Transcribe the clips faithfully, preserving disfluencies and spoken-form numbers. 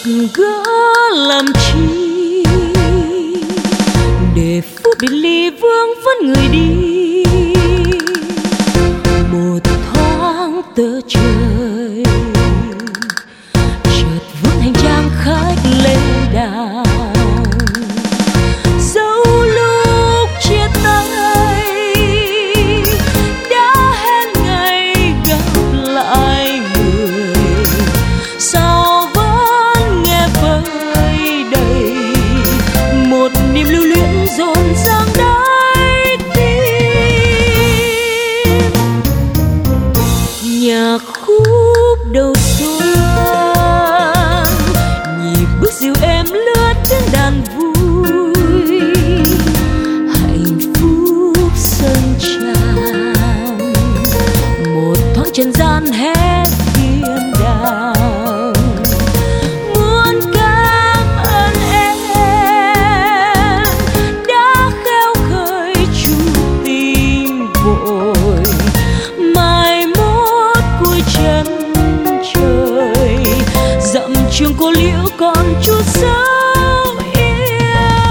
gỡ làm chi để phút biệt ly vương vấn người đi. Một thoáng tơ trời chợt vững hành trang khách lên đàn. Dẫu lúc chia tay đã hẹn ngày gặp lại người, sao vẫn nghe vơi đầy một niềm lưu luyến dồn dàng đáy tim. Nhạc khúc đầu xuân nhịp bước dịu êm lướt tiếng đàn vui, hạnh phúc dâng tràn một thoáng trần gian hét thiên đàng. Muốn cảm ơn em đã khéo khơi chung tình vội, mai mốt cuối chân trời dặm trường cô liễu còn chút dấu yêu.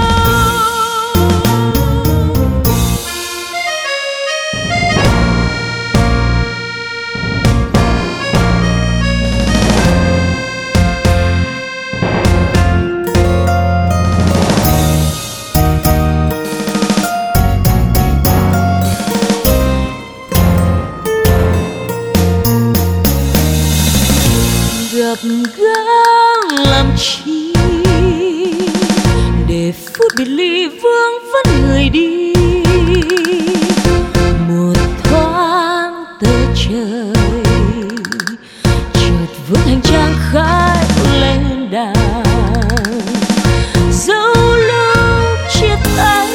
Gặp gỡ làm chi để phút biệt ly vương vấn người đi. Một thoáng tơ trời chợt vững hành trang khách lên đàn. Dẫu lúc chia tay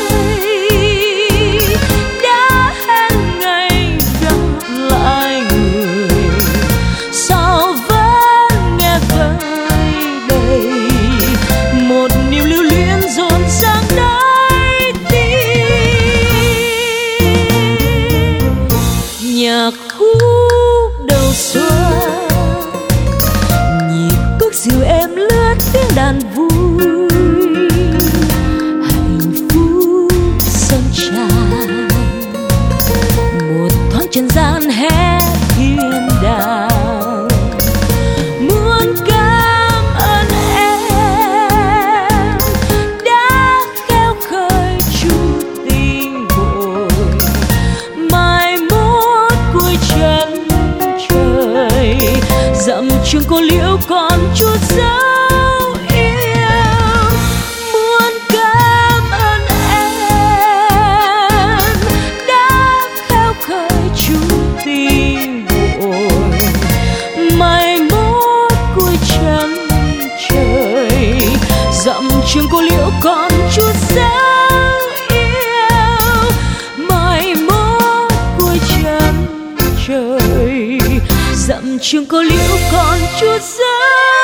đã hẹn ngày gặp lại người, sao vẫn nghe vơi đầy một niềm lưu luyến dồn dàng đáy tim. Nhạc khúc đầu xuân nhịp bước dịu êm lướt tiếng đàn vui, hạnh phúc dâng tràn một thoáng trần gian hét thiên đàng. Muốn cảm ơn em đã khéo khơi chung tình vội, mai mốt cuối chân trời dặm trường cô liễu còn chút dấu yêu. Muốn cảm ơn em đã khéo khơi chung tình vội, mai mốt cuối chân trời dặm trường cô liễu còn chút dấu yêu. Mai mốt cuối chân trời dặm trường cô liễu còn chút dấu